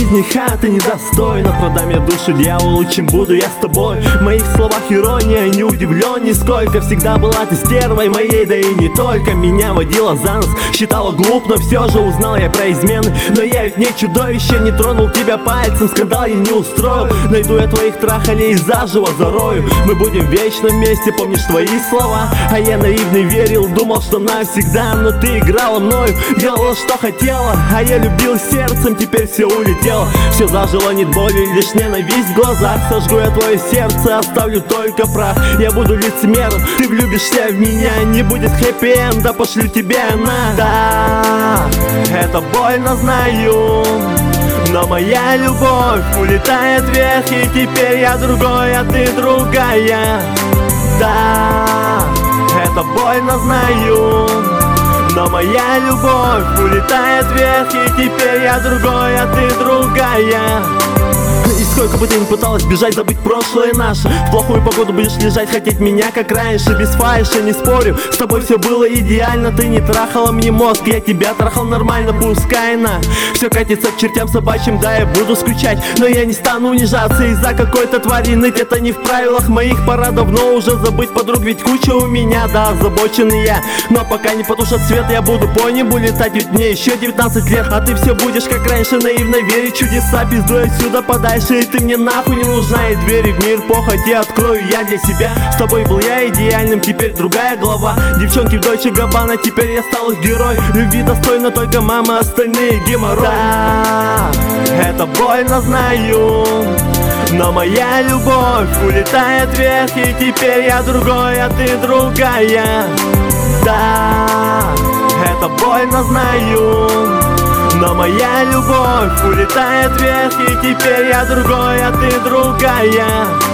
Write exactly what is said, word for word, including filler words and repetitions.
жениха ты недостойна. Продам я душу дьяволу, чем буду я с тобой. В моих словах ирония, не удивлен нисколько. Всегда была ты стервой моей, да и не только. Меня водила за нос, считала глуп, но все же узнал я про измены. Но я ведь не чудовище, не тронул тебя пальцем, скандал я не устроил. Найду я твоих трахалей и заживо зарою. Мы будем вечно вместе, помнишь твои слова? А я наивный верил, думал, что навсегда. Но ты играла мною, делала, что хотела. А я любил сердцем, теперь все улетело. Все зажило, нет боли, лишь ненависть в глазах. Сожгу я твое сердце, оставлю только прах. Я буду лицемером, ты влюбишься в меня. Не будет хэппи-энда, пошлю тебе на. Да, это больно, знаю, но моя любовь улетает вверх. И теперь я другой, а ты другая. Да, это больно, знаю, но моя любовь улетает вверх. И теперь я другой, а ты другая. И сколько бы ты ни пыталась бежать, забыть прошлое наше, в плохую погоду будешь лежать, хотеть меня как раньше. Без фальши, не спорю, с тобой все было идеально. Ты не трахала мне мозг, я тебя трахал нормально. Пускай на все катится к чертям собачьим, да, я буду скучать, но я не стану унижаться из-за какой-то твари. Ныть это не в правилах моих, пора давно уже забыть подруг. Ведь куча у меня, да, озабоченный я. Но пока не потушат свет, я буду по небу летать. Ведь мне еще девятнадцать лет, а ты все будешь как раньше, наивно верить в чудеса. Пиздуй отсюда подальше, и ты мне нахуй не нужна. И двери в мир похоти открою я для себя. С тобой был я идеальным, теперь другая глава. Девчонки в Дольче Габбана, теперь я стал их герой. Любви достойна только мама, остальные геморрой. Да, это больно, знаю, но моя любовь улетает вверх. И теперь я другой, а ты другая. Да, это больно, знаю, но моя любовь улетает вверх. И теперь я другой, а ты другая.